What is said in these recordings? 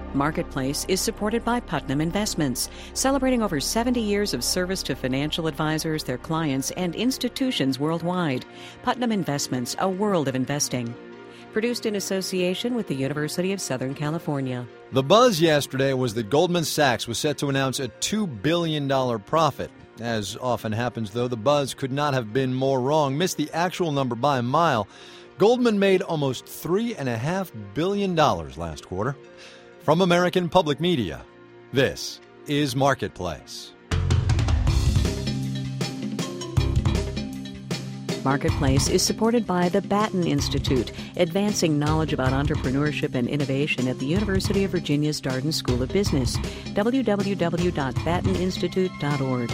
Marketplace is supported by Putnam Investments, celebrating over 70 years of service to financial advisors, their clients, and institutions worldwide. Putnam Investments, a world of investing. Produced in association with the University of Southern California. The buzz yesterday was that Goldman Sachs was set to announce a $2 billion profit. As often happens, though, the buzz could not have been more wrong. Missed the actual number by a mile. Goldman made almost $3.5 billion last quarter. From American Public Media, this is Marketplace. Marketplace is supported by the Batten Institute, advancing knowledge about entrepreneurship and innovation at the University of Virginia's Darden School of Business. www.batteninstitute.org.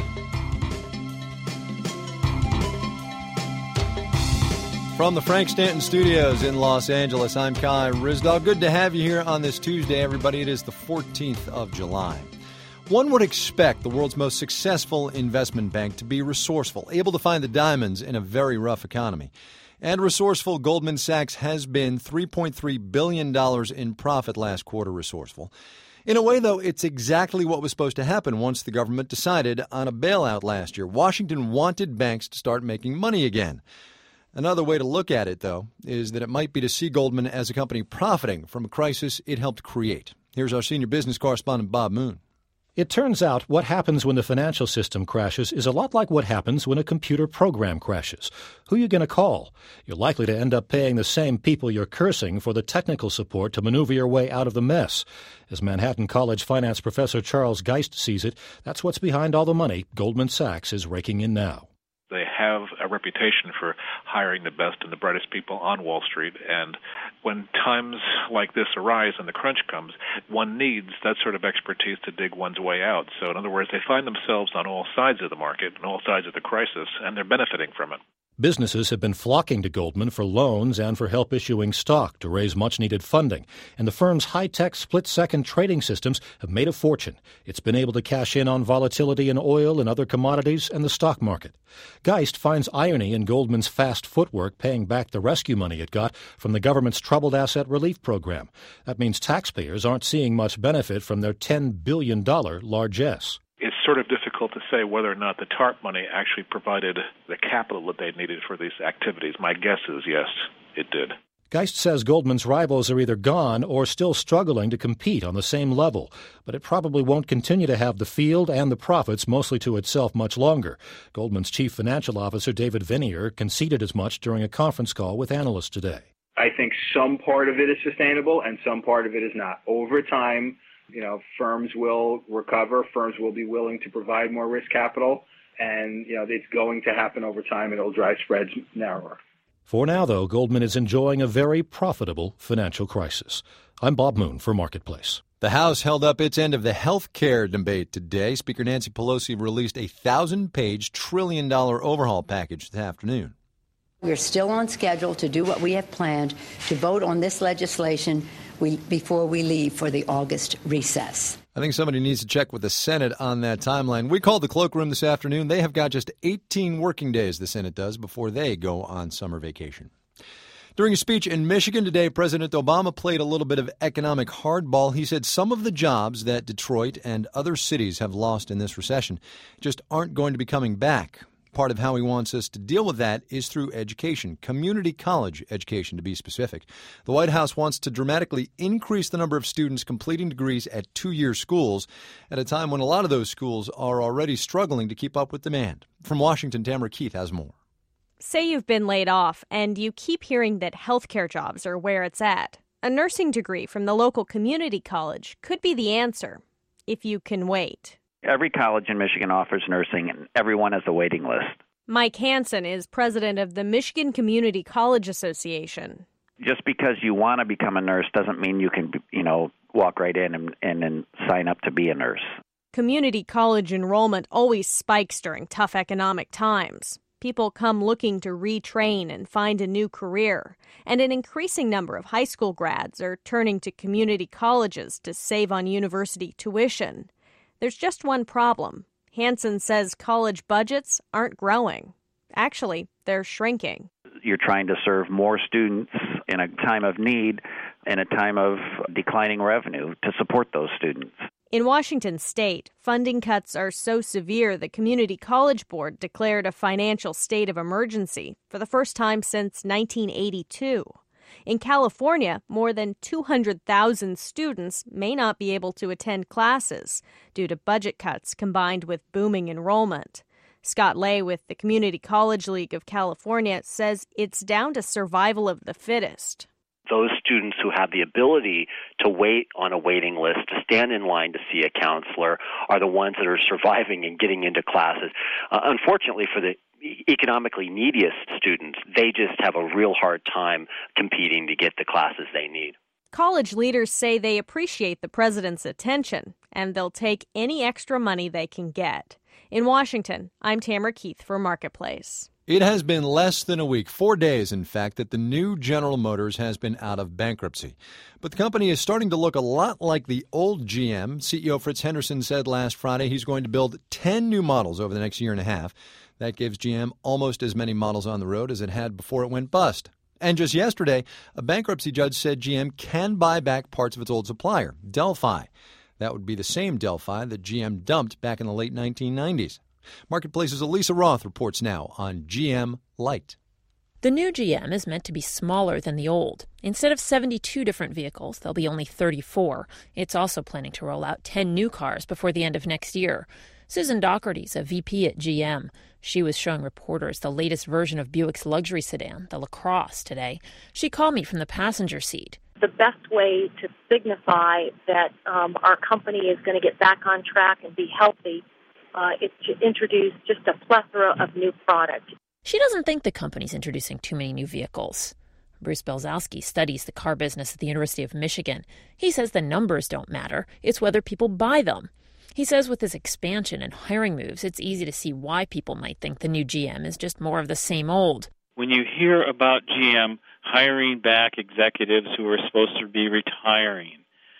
From the Frank Stanton Studios in Los Angeles, I'm Kai Ryssdal. Good to have you here on this Tuesday, everybody. It is the 14th of July. One would expect the world's most successful investment bank to be resourceful, able to find the diamonds in a very rough economy. And resourceful, Goldman Sachs has been $3.3 billion in profit last quarter resourceful. In a way, though, it's exactly what was supposed to happen once the government decided on a bailout last year. Washington wanted banks to start making money again. Another way to look at it, though, is that it might be to see Goldman as a company profiting from a crisis it helped create. Here's our senior business correspondent, Bob Moon. It turns out what happens when the financial system crashes is a lot like what happens when a computer program crashes. Who are you going to call? You're likely to end up paying the same people you're cursing for the technical support to maneuver your way out of the mess. As Manhattan College finance professor Charles Geist sees it, that's what's behind all the money Goldman Sachs is raking in now. They have a reputation for hiring the best and the brightest people on Wall Street, and when times like this arise and the crunch comes, one needs that sort of expertise to dig one's way out. So in other words, they find themselves on all sides of the market and all sides of the crisis, and they're benefiting from it. Businesses have been flocking to Goldman for loans and for help issuing stock to raise much-needed funding, and the firm's high-tech split-second trading systems have made a fortune. It's been able to cash in on volatility in oil and other commodities and the stock market. Geist finds irony in Goldman's fast footwork paying back the rescue money it got from the government's Troubled Asset Relief Program. That means taxpayers aren't seeing much benefit from their $10 billion largesse. It's sort of difficult to say whether or not the TARP money actually provided the capital that they needed for these activities. My guess is yes, it did. Geist says Goldman's rivals are either gone or still struggling to compete on the same level, but it probably won't continue to have the field and the profits mostly to itself much longer. Goldman's chief financial officer, David Viniar, conceded as much during a conference call with analysts today. I think some part of it is sustainable and some part of it is not. Over time, firms will recover, firms will be willing to provide more risk capital, and, it's going to happen over time. It'll drive spreads narrower. For now, though, Goldman is enjoying a very profitable financial crisis. I'm Bob Moon for Marketplace. The House held up its end of the health care debate today. Speaker Nancy Pelosi released a 1,000-page, trillion-dollar overhaul package this afternoon. We're still on schedule to do what we have planned, to vote on this legislation before we leave for the August recess. I think somebody needs to check with the Senate on that timeline. We called the cloakroom this afternoon. They have got just 18 working days, the Senate does, before they go on summer vacation. During a speech in Michigan today, President Obama played a little bit of economic hardball. He said some of the jobs that Detroit and other cities have lost in this recession just aren't going to be coming back. Part of how he wants us to deal with that is through education, community college education to be specific. The White House wants to dramatically increase the number of students completing degrees at two-year schools at a time when a lot of those schools are already struggling to keep up with demand. From Washington, Tamara Keith has more. Say you've been laid off and you keep hearing that healthcare jobs are where it's at. A nursing degree from the local community college could be the answer, if you can wait. Every college in Michigan offers nursing, and everyone has a waiting list. Mike Hansen is president of the Michigan Community College Association. Just because you want to become a nurse doesn't mean you can, walk right in and sign up to be a nurse. Community college enrollment always spikes during tough economic times. People come looking to retrain and find a new career, and an increasing number of high school grads are turning to community colleges to save on university tuition. There's just one problem. Hansen says college budgets aren't growing. Actually, they're shrinking. You're trying to serve more students in a time of need, in a time of declining revenue, to support those students. In Washington state, funding cuts are so severe the Community College Board declared a financial state of emergency for the first time since 1982. In California, more than 200,000 students may not be able to attend classes due to budget cuts combined with booming enrollment. Scott Lay with the Community College League of California says it's down to survival of the fittest. Those students who have the ability to wait on a waiting list, to stand in line to see a counselor, are the ones that are surviving and getting into classes. Unfortunately, for the economically neediest students, they just have a real hard time competing to get the classes they need. College leaders say they appreciate the president's attention, and they'll take any extra money they can get. In Washington, I'm Tamara Keith for Marketplace. It has been less than a week, 4 days, in fact, that the new General Motors has been out of bankruptcy. But the company is starting to look a lot like the old GM. CEO Fritz Henderson said last Friday he's going to build 10 new models over the next year and a half. That gives GM almost as many models on the road as it had before it went bust. And just yesterday, a bankruptcy judge said GM can buy back parts of its old supplier, Delphi. That would be the same Delphi that GM dumped back in the late 1990s. Marketplace's Elisa Roth reports now on GM Light. The new GM is meant to be smaller than the old. Instead of 72 different vehicles, there'll be only 34. It's also planning to roll out 10 new cars before the end of next year. Susan Docherty's a VP at GM. She was showing reporters the latest version of Buick's luxury sedan, the LaCrosse, today. She called me from the passenger seat. The best way to signify that our company is going to get back on track and be healthy is to introduce just a plethora of new products. She doesn't think the company's introducing too many new vehicles. Bruce Belzowski studies the car business at the University of Michigan. He says the numbers don't matter. It's whether people buy them. He says with this expansion and hiring moves, it's easy to see why people might think the new GM is just more of the same old. When you hear about GM hiring back executives who are supposed to be retiring,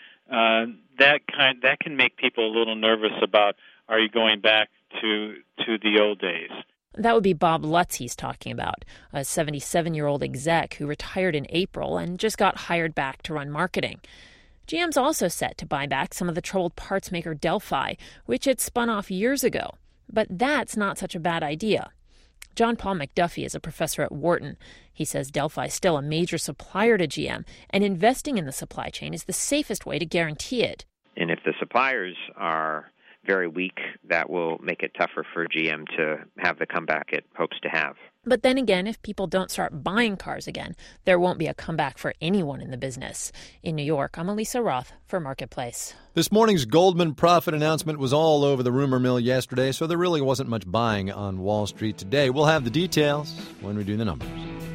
that can make people a little nervous about, are you going back to the old days? That would be Bob Lutz he's talking about, a 77-year-old exec who retired in April and just got hired back to run marketing. GM's also set to buy back some of the troubled parts maker Delphi, which it spun off years ago. But that's not such a bad idea. John Paul McDuffie is a professor at Wharton. He says Delphi is still a major supplier to GM, and investing in the supply chain is the safest way to guarantee it. And if the suppliers are very weak, that will make it tougher for GM to have the comeback it hopes to have. But then again, if people don't start buying cars again, there won't be a comeback for anyone in the business. In New York, I'm Elisa Roth for Marketplace. This morning's Goldman profit announcement was all over the rumor mill yesterday, so there really wasn't much buying on Wall Street today. We'll have the details when we do the numbers.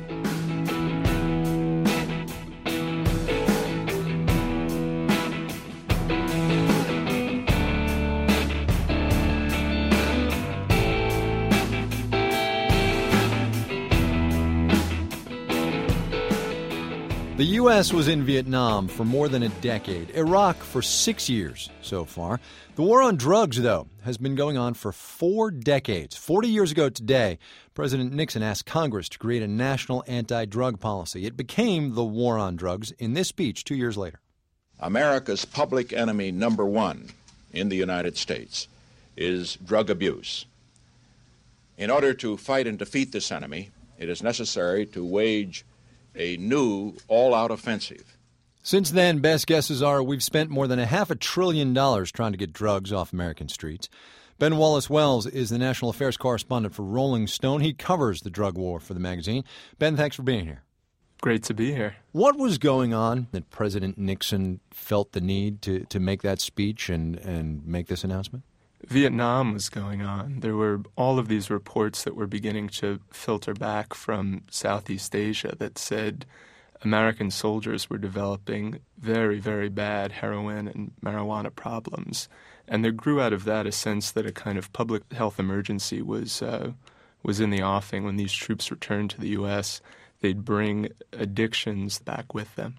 The U.S. was in Vietnam for more than a decade, Iraq for 6 years so far. The war on drugs, though, has been going on for 4 decades. 40 years ago today, President Nixon asked Congress to create a national anti-drug policy. It became the war on drugs in this speech 2 years later. America's public enemy number one in the United States is drug abuse. In order to fight and defeat this enemy, it is necessary to wage a new all-out offensive. Since then, best guesses are we've spent more than $500 billion trying to get drugs off American streets. Ben Wallace-Wells is the national affairs correspondent for Rolling Stone. He covers the drug war for the magazine. Ben, thanks for being here. Great to be here. What was going on that President Nixon felt the need to make that speech and make this announcement? Vietnam was going on. There were all of these reports that were beginning to filter back from Southeast Asia that said American soldiers were developing very, very bad heroin and marijuana problems. And there grew out of that a sense that a kind of public health emergency was in the offing. When these troops returned to the U.S., they'd bring addictions back with them.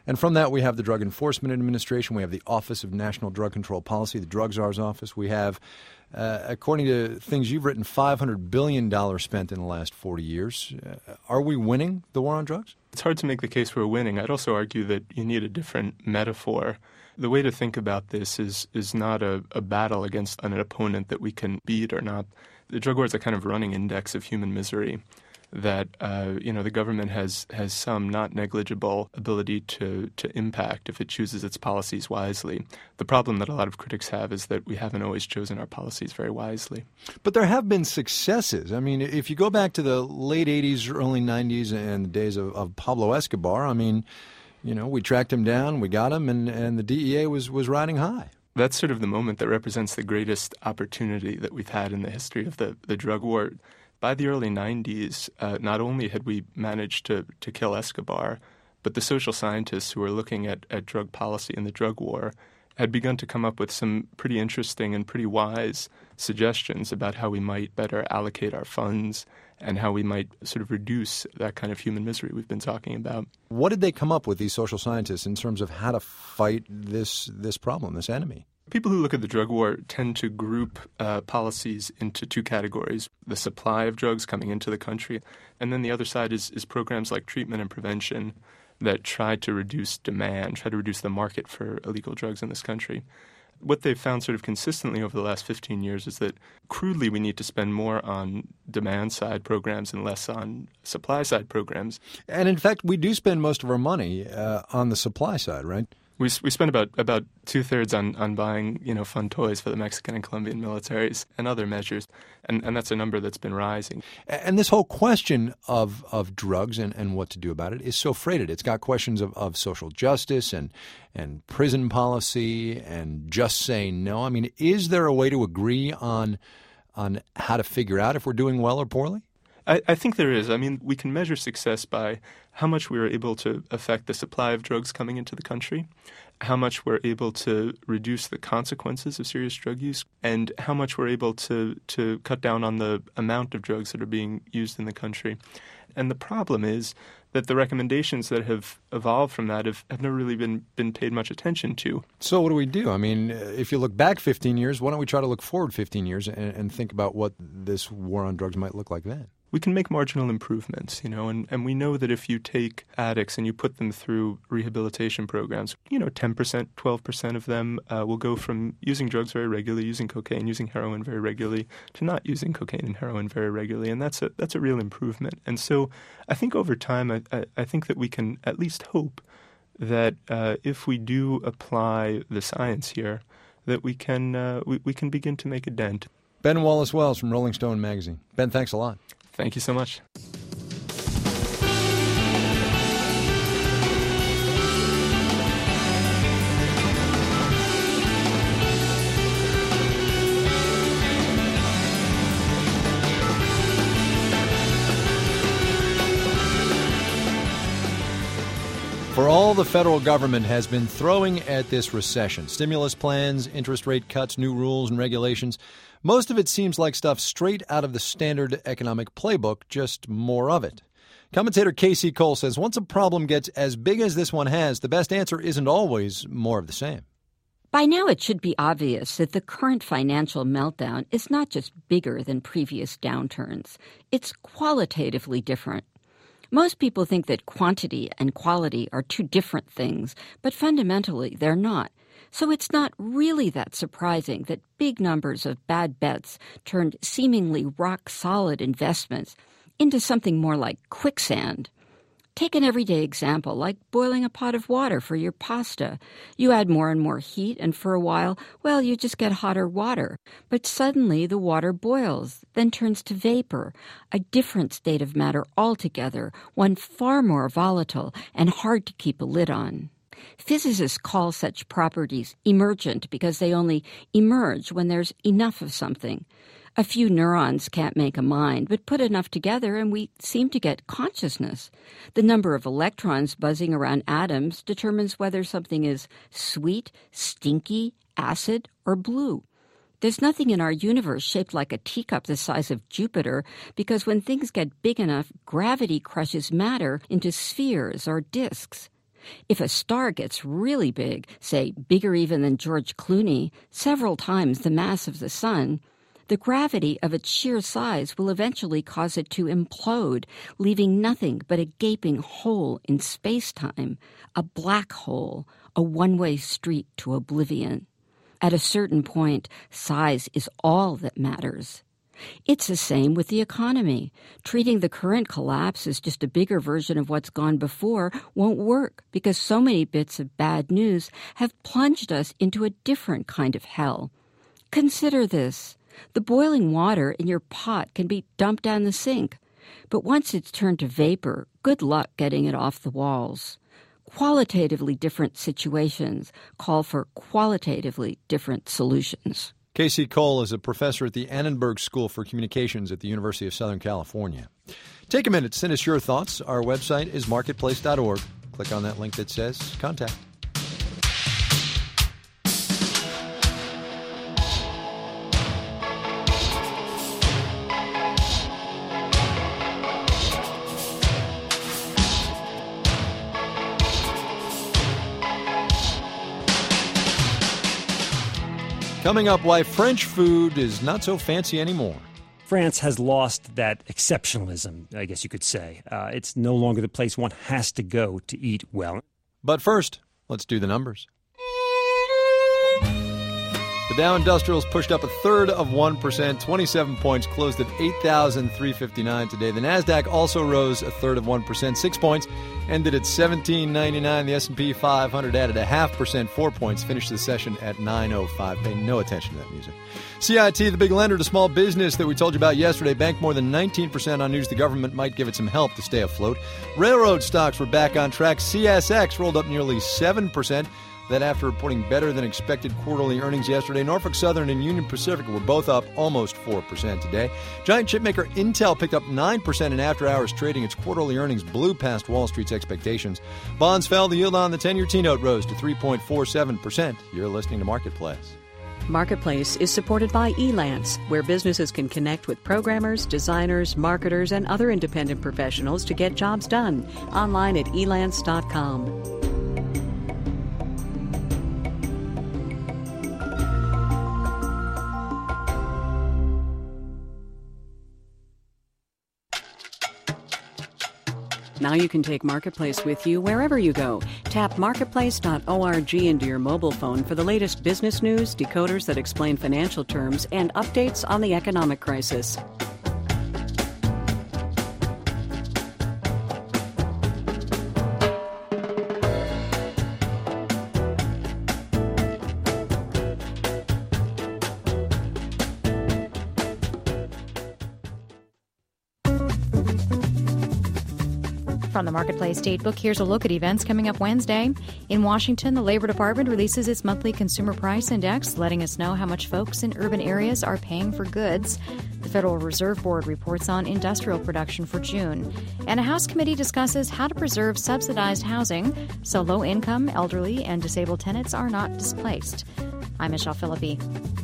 And from that, we have the Drug Enforcement Administration. We have the Office of National Drug Control Policy, the Drug Czar's office. We have, according to things you've written, $500 billion spent in the last 40 years. Are we winning the war on drugs? It's hard to make the case we're winning. I'd also argue that you need a different metaphor. The way to think about this is not a battle against an opponent that we can beat or not. The drug war is a kind of running index of human misery that the government has some not negligible ability to impact if it chooses its policies wisely. The problem that a lot of critics have is that we haven't always chosen our policies very wisely. But there have been successes. I mean, if you go back to the late 80s, early 90s and the days of Pablo Escobar, I mean, we tracked him down, we got him, and the DEA was riding high. That's sort of the moment that represents the greatest opportunity that we've had in the history of the drug war. By the early 90s, not only had we managed to kill Escobar, but the social scientists who were looking at drug policy and the drug war had begun to come up with some pretty interesting and pretty wise suggestions about how we might better allocate our funds and how we might sort of reduce that kind of human misery we've been talking about. What did they come up with, these social scientists, in terms of how to fight this problem, this enemy? People who look at the drug war tend to group policies into two categories: the supply of drugs coming into the country, and then the other side is programs like treatment and prevention that try to reduce demand, try to reduce the market for illegal drugs in this country. What they've found sort of consistently over the last 15 years is that crudely we need to spend more on demand-side programs and less on supply-side programs. And in fact, we do spend most of our money on the supply side, right? We spend about two-thirds on buying, fun toys for the Mexican and Colombian militaries and other measures, and that's a number that's been rising. And this whole question of drugs and what to do about it is so freighted. It's got questions of social justice and prison policy and just saying no. I mean, is there a way to agree on how to figure out if we're doing well or poorly? I think there is. I mean, we can measure success by how much we were able to affect the supply of drugs coming into the country, how much we're able to reduce the consequences of serious drug use, and how much we're able to cut down on the amount of drugs that are being used in the country. And the problem is that the recommendations that have evolved from that have never really been paid much attention to. So what do we do? I mean, if you look back 15 years, why don't we try to look forward 15 years and think about what this war on drugs might look like then? We can make marginal improvements, and we know that if you take addicts and you put them through rehabilitation programs, 10%, 12% of them will go from using drugs very regularly, using cocaine, using heroin very regularly, to not using cocaine and heroin very regularly, and that's a real improvement. And so I think over time, I think that we can at least hope that if we do apply the science here, that we can begin to make a dent. Ben Wallace-Wells from Rolling Stone magazine. Ben, thanks a lot. Thank you so much. For all the federal government has been throwing at this recession, stimulus plans, interest rate cuts, new rules and regulations, most of it seems like stuff straight out of the standard economic playbook, just more of it. Commentator Casey Cole says once a problem gets as big as this one has, the best answer isn't always more of the same. By now it should be obvious that the current financial meltdown is not just bigger than previous downturns. It's qualitatively different. Most people think that quantity and quality are two different things, but fundamentally they're not. So it's not really that surprising that big numbers of bad bets turned seemingly rock-solid investments into something more like quicksand. Take an everyday example, like boiling a pot of water for your pasta. You add more and more heat, and for a while, well, you just get hotter water. But suddenly the water boils, then turns to vapor, a different state of matter altogether, one far more volatile and hard to keep a lid on. Physicists call such properties emergent because they only emerge when there's enough of something. A few neurons can't make a mind, but put enough together and we seem to get consciousness. The number of electrons buzzing around atoms determines whether something is sweet, stinky, acid, or blue. There's nothing in our universe shaped like a teacup the size of Jupiter because when things get big enough, gravity crushes matter into spheres or disks. If a star gets really big, say bigger even than George Clooney, several times the mass of the sun, the gravity of its sheer size will eventually cause it to implode, leaving nothing but a gaping hole in space-time, a black hole, a one-way street to oblivion. At a certain point, size is all that matters. It's the same with the economy. Treating the current collapse as just a bigger version of what's gone before won't work because so many bits of bad news have plunged us into a different kind of hell. Consider this. The boiling water in your pot can be dumped down the sink, but once it's turned to vapor, good luck getting it off the walls. Qualitatively different situations call for qualitatively different solutions. Casey Cole is a professor at the Annenberg School for Communications at the University of Southern California. Take a minute, send us your thoughts. Our website is marketplace.org. Click on that link that says Contact. Coming up, why French food is not so fancy anymore. France has lost that exceptionalism, I guess you could say. It's no longer the place one has to go to eat well. But first, let's do the numbers. The Dow Industrials pushed up 0.33%, 27 points, closed at 8,359 today. The Nasdaq also rose 0.33%, 6 points, ended at 1799. The S&P 500 added 0.5%, 4 points, finished the session at 905. Pay no attention to that music. CIT, the big lender to small business that we told you about yesterday, banked more than 19% on news the government might give it some help to stay afloat. Railroad stocks were back on track. CSX rolled up nearly 7%. That after reporting better than expected quarterly earnings yesterday, Norfolk Southern and Union Pacific were both up almost 4% today. Giant chipmaker Intel picked up 9% in after-hours trading. Its quarterly earnings blew past Wall Street's expectations. Bonds fell. The yield on the 10-year T-note rose to 3.47%. You're listening to Marketplace. Marketplace is supported by Elance, where businesses can connect with programmers, designers, marketers, and other independent professionals to get jobs done. Online at elance.com. Now you can take Marketplace with you wherever you go. Tap marketplace.org into your mobile phone for the latest business news, decoders that explain financial terms, and updates on the economic crisis. From the Marketplace Datebook, here's a look at events coming up Wednesday. In Washington, the Labor Department releases its monthly Consumer Price Index, letting us know how much folks in urban areas are paying for goods. The Federal Reserve Board reports on industrial production for June. And a House committee discusses how to preserve subsidized housing so low-income, elderly, and disabled tenants are not displaced. I'm Michelle Philippi.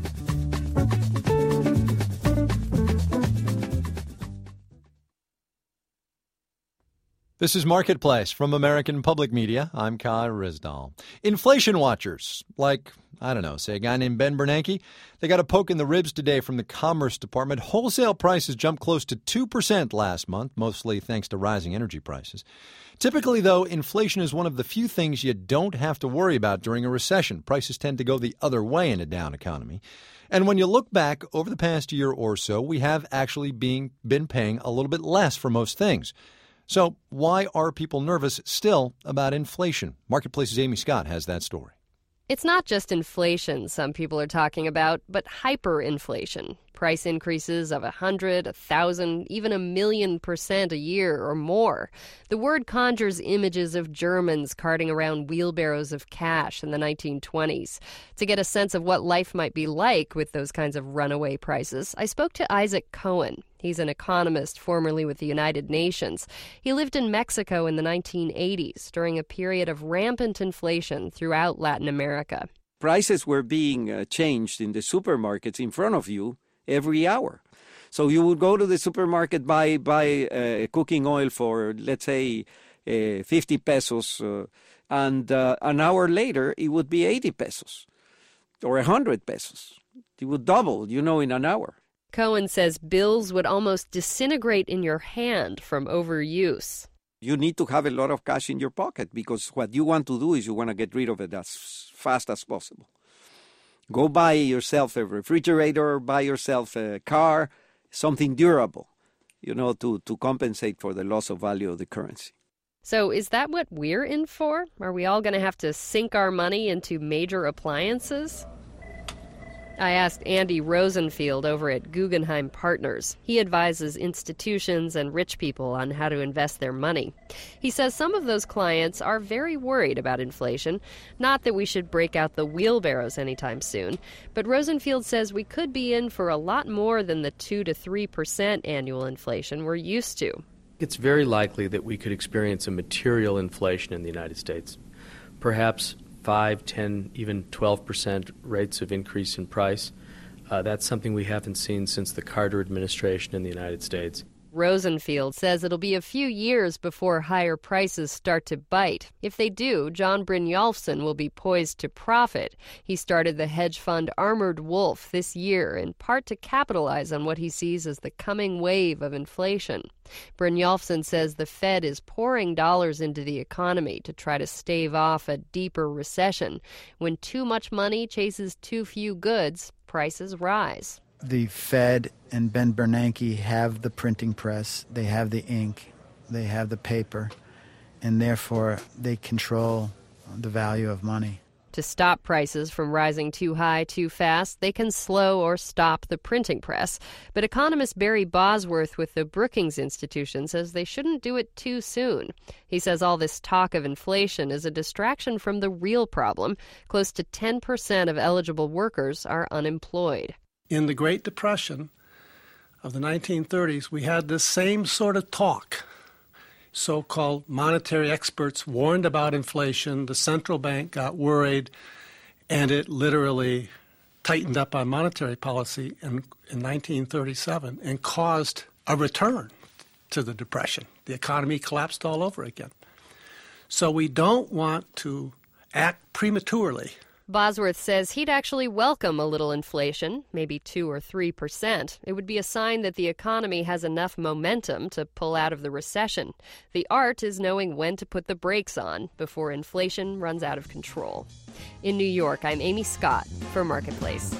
This is Marketplace from American Public Media. I'm Kai Ryssdal. Inflation watchers, like, I don't know, say a guy named Ben Bernanke, they got a poke in the ribs today from the Commerce Department. Wholesale prices jumped close to 2% last month, mostly thanks to rising energy prices. Typically, though, inflation is one of the few things you don't have to worry about during a recession. Prices tend to go the other way in a down economy. And when you look back over the past year or so, we have actually been paying a little bit less for most things. So why are people nervous still about inflation? Marketplace's Amy Scott has that story. It's not just inflation some people are talking about, but hyperinflation. Price increases of 100, 1,000, even 1,000,000% a year or more. The word conjures images of Germans carting around wheelbarrows of cash in the 1920s. To get a sense of what life might be like with those kinds of runaway prices, I spoke to Isaac Cohen. He's an economist formerly with the United Nations. He lived in Mexico in the 1980s during a period of rampant inflation throughout Latin America. Prices were being changed in the supermarkets in front of you every hour. So you would go to the supermarket, buy cooking oil for, let's say, 50 pesos, And an hour later, it would be 80 pesos or 100 pesos. It would double, in an hour. Cohen says bills would almost disintegrate in your hand from overuse. You need to have a lot of cash in your pocket because what you want to do is you want to get rid of it as fast as possible. Go buy yourself a refrigerator, buy yourself a car, something durable, to compensate for the loss of value of the currency. So is that what we're in for? Are we all going to have to sink our money into major appliances? I asked Andy Rosenfield over at Guggenheim Partners. He advises institutions and rich people on how to invest their money. He says some of those clients are very worried about inflation. Not that we should break out the wheelbarrows anytime soon, but Rosenfield says we could be in for a lot more than the 2 to 3% annual inflation we're used to. It's very likely that we could experience a material inflation in the United States. Perhaps 5, 10, even 12% rates of increase in price. That's something we haven't seen since the Carter administration in the United States. Rosenfield says it'll be a few years before higher prices start to bite. If they do, John Brynjolfsson will be poised to profit. He started the hedge fund Armored Wolf this year, in part to capitalize on what he sees as the coming wave of inflation. Brynjolfsson says the Fed is pouring dollars into the economy to try to stave off a deeper recession. When too much money chases too few goods, prices rise. The Fed and Ben Bernanke have the printing press, they have the ink, they have the paper, and therefore they control the value of money. To stop prices from rising too high too fast, they can slow or stop the printing press. But economist Barry Bosworth with the Brookings Institution says they shouldn't do it too soon. He says all this talk of inflation is a distraction from the real problem. Close to 10% of eligible workers are unemployed. In the Great Depression of the 1930s, we had this same sort of talk. So-called monetary experts warned about inflation. The central bank got worried, and it literally tightened up on monetary policy in 1937 and caused a return to the Depression. The economy collapsed all over again. So we don't want to act prematurely. Bosworth says he'd actually welcome a little inflation, maybe 2 or 3%. It would be a sign that the economy has enough momentum to pull out of the recession. The art is knowing when to put the brakes on before inflation runs out of control. In New York, I'm Amy Scott for Marketplace.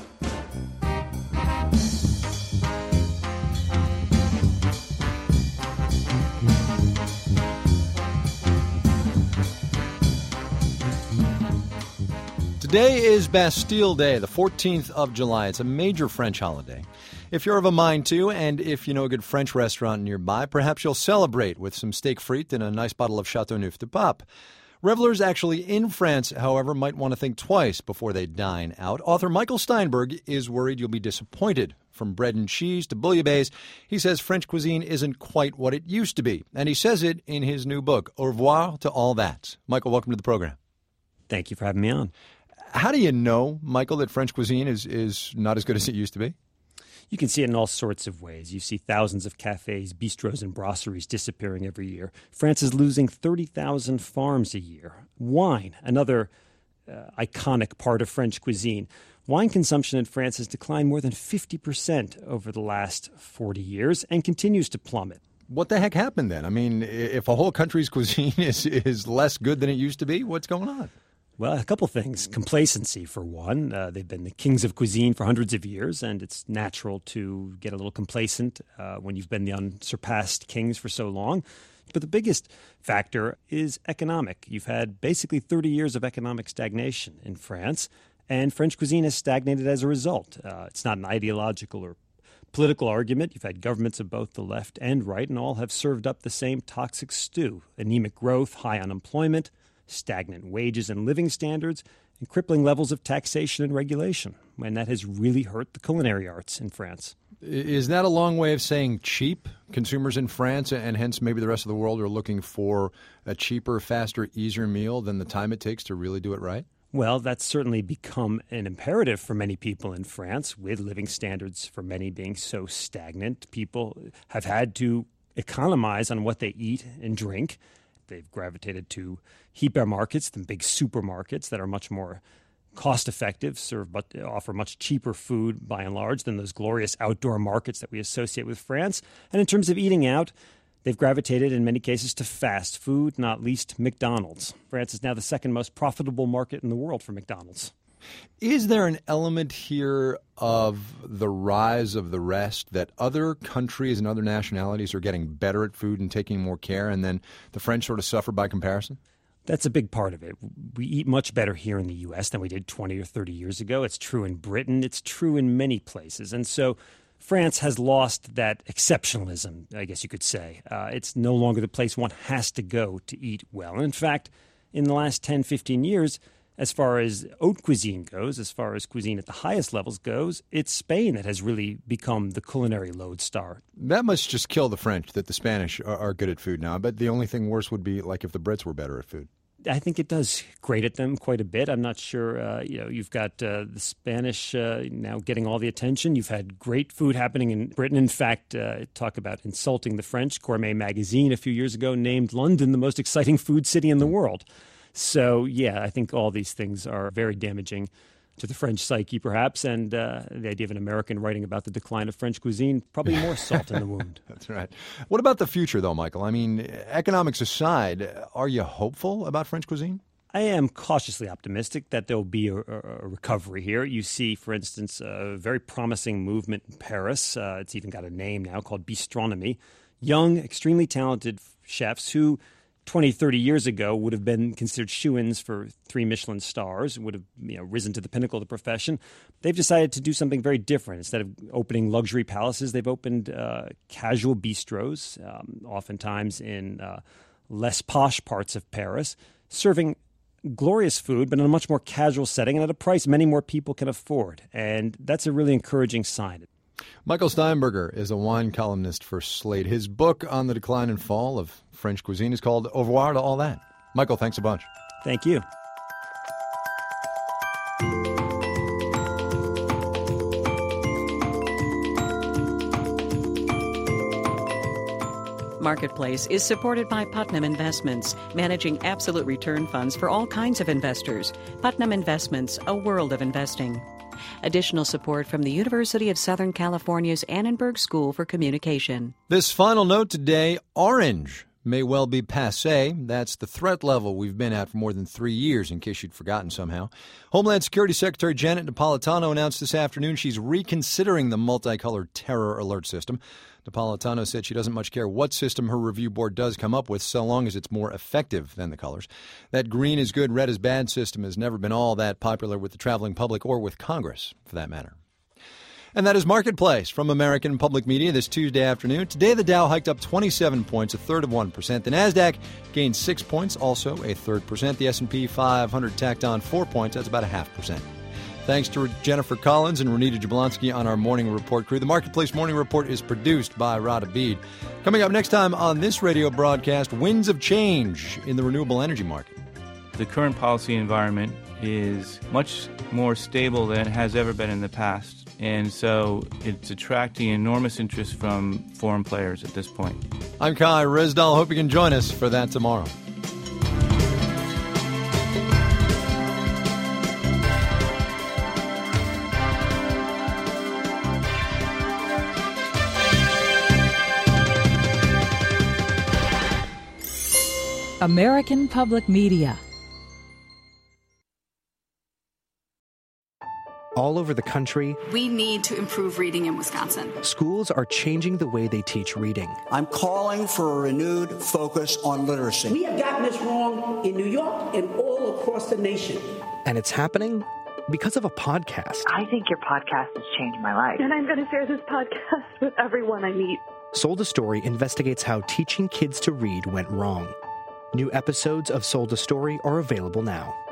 Today is Bastille Day, the 14th of July. It's a major French holiday. If you're of a mind to, and if you know a good French restaurant nearby, perhaps you'll celebrate with some steak frites and a nice bottle of Chateauneuf du Pape. Revelers actually in France, however, might want to think twice before they dine out. Author Michael Steinberg is worried you'll be disappointed. From bread and cheese to bouillabaisse, he says French cuisine isn't quite what it used to be. And he says it in his new book, Au revoir to all that. Michael, welcome to the program. Thank you for having me on. How do you know, Michael, that French cuisine is not as good as it used to be? You can see it in all sorts of ways. You see thousands of cafes, bistros, and brasseries disappearing every year. France is losing 30,000 farms a year. Wine, another iconic part of French cuisine. Wine consumption in France has declined more than 50% over the last 40 years and continues to plummet. What the heck happened then? I mean, if a whole country's cuisine is less good than it used to be, what's going on? Well, a couple things. Complacency, for one. They've been the kings of cuisine for hundreds of years, and it's natural to get a little complacent when you've been the unsurpassed kings for so long. But the biggest factor is economic. You've had basically 30 years of economic stagnation in France, and French cuisine has stagnated as a result. It's not an ideological or political argument. You've had governments of both the left and right, and all have served up the same toxic stew: anemic growth, high unemployment, stagnant wages and living standards, and crippling levels of taxation and regulation. And that has really hurt the culinary arts in France. Is that a long way of saying cheap? Consumers in France and hence maybe the rest of the world are looking for a cheaper, faster, easier meal than the time it takes to really do it right? Well, that's certainly become an imperative for many people in France, with living standards for many being so stagnant. People have had to economize on what they eat and drink. They've gravitated to hypermarkets, the big supermarkets that are much more cost-effective, offer much cheaper food by and large than those glorious outdoor markets that we associate with France. And in terms of eating out, they've gravitated in many cases to fast food, not least McDonald's. France is now the second most profitable market in the world for McDonald's. Is there an element here of the rise of the rest, that other countries and other nationalities are getting better at food and taking more care, and then the French sort of suffer by comparison? That's a big part of it. We eat much better here in the U.S. than we did 20 or 30 years ago. It's true in Britain. It's true in many places. And so France has lost that exceptionalism, I guess you could say. It's no longer the place one has to go to eat well. And in fact, in the last 10, 15 years, as far as haute cuisine goes, as far as cuisine at the highest levels goes, it's Spain that has really become the culinary lodestar. That must just kill the French, that the Spanish are good at food now. But the only thing worse would be like if the Brits were better at food. I think it does grate at them quite a bit. I'm not sure. You've got the Spanish now getting all the attention. You've had great food happening in Britain. In fact, talk about insulting the French. Gourmet magazine a few years ago named London the most exciting food city in the world. So, yeah, I think all these things are very damaging to the French psyche, perhaps, and the idea of an American writing about the decline of French cuisine, probably more salt in the wound. That's right. What about the future, though, Michael? I mean, economics aside, are you hopeful about French cuisine? I am cautiously optimistic that there will be a recovery here. You see, for instance, a very promising movement in Paris. It's even got a name now called Bistronomie. Young, extremely talented chefs who 20, 30 years ago would have been considered shoo-ins for 3 Michelin stars, would have risen to the pinnacle of the profession. They've decided to do something very different. Instead of opening luxury palaces, they've opened casual bistros, oftentimes in less posh parts of Paris, serving glorious food, but in a much more casual setting and at a price many more people can afford. And that's a really encouraging sign. Michael Steinberger is a wine columnist for Slate. His book on the decline and fall of French cuisine is called Au revoir to all that. Michael, thanks a bunch. Thank you. Marketplace is supported by Putnam Investments, managing absolute return funds for all kinds of investors. Putnam Investments, a world of investing. Additional support from the University of Southern California's Annenberg School for Communication. This final note today, orange may well be passé. That's the threat level we've been at for more than 3 years, in case you'd forgotten somehow. Homeland Security Secretary Janet Napolitano announced this afternoon she's reconsidering the multicolored terror alert system. Napolitano said she doesn't much care what system her review board does come up with, so long as it's more effective than the colors. That green is good, red is bad system has never been all that popular with the traveling public or with Congress, for that matter. And that is Marketplace from American Public Media this Tuesday afternoon. Today, the Dow hiked up 27 points, a third of 1%. The Nasdaq gained 6 points, also a third percent. The S&P 500 tacked on 4 points. That's about a 0.5%. Thanks to Jennifer Collins and Renita Jablonski on our Morning Report crew. The Marketplace Morning Report is produced by Rod Abid. Coming up next time on this radio broadcast, winds of change in the renewable energy market. The current policy environment is much more stable than it has ever been in the past. And so it's attracting enormous interest from foreign players at this point. I'm Kai Rizdal. Hope you can join us for that tomorrow. American Public Media. All over the country, we need to improve reading in Wisconsin. Schools are changing the way they teach reading. I'm calling for a renewed focus on literacy. We have gotten this wrong in New York and all across the nation. And it's happening because of a podcast. I think your podcast has changed my life. And I'm going to share this podcast with everyone I meet. Sold a Story investigates how teaching kids to read went wrong. New episodes of Sold a Story are available now.